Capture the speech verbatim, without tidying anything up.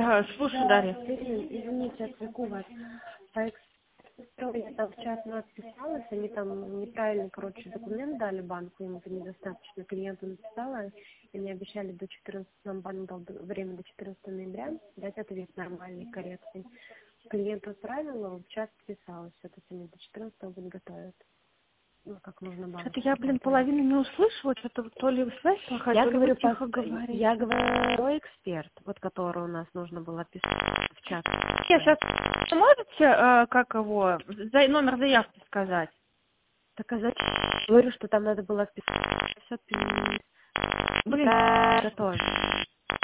Да, слушай, Да, Дарья. Ирина, извините, отвлеку вас. По эксперту я там в чат отписалась, они там неправильный, короче, документ дали банку, им это недостаточно. Клиенту написала, и мне обещали до четырнадцатого, нам банк дал до- время до четырнадцатого ноября дать ответ нормальный, корректный. Клиенту отправила, в чат отписалась, это они до четырнадцатого будут готовят. Ну, как нужно Что-то банку я, блин, пополнять. половину не услышала, что-то то ли связь плохая, Я то ли вы говорю, по... тихо говорите. я говорю, про эксперт, вот который у нас нужно было писать в чат. Я сейчас можете, э, как его, за- номер заявки сказать? Так а зачем? Говорю, что там надо было писать. Все, Блин, готовь.